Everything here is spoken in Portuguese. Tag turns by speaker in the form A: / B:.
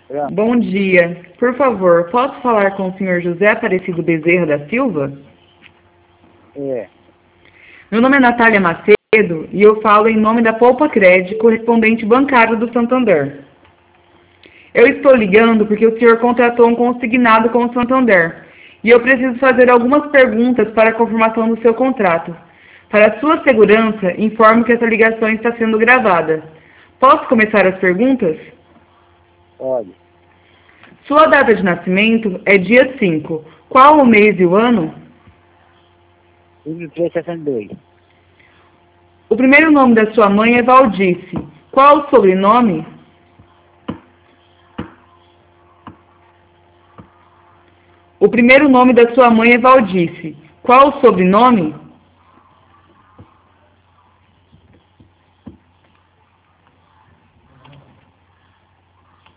A: Pronto.
B: Bom dia. Por favor, posso falar com o senhor José Aparecido Bezerra da Silva?
A: É.
B: Meu nome é Natália Macedo e eu falo em nome da Poupa Crédito, correspondente bancário do Santander. Eu estou ligando porque o senhor contratou um consignado com o Santander e eu preciso fazer algumas perguntas para a confirmação do seu contrato. Para sua segurança, informo que essa ligação está sendo gravada. Posso começar as perguntas?
A: Pode.
B: Sua data de nascimento é dia 5. Qual o mês e o ano?
A: 2362.
B: O primeiro nome da sua mãe é Valdice. Qual o sobrenome? O primeiro nome da sua mãe é Valdice. Qual o sobrenome?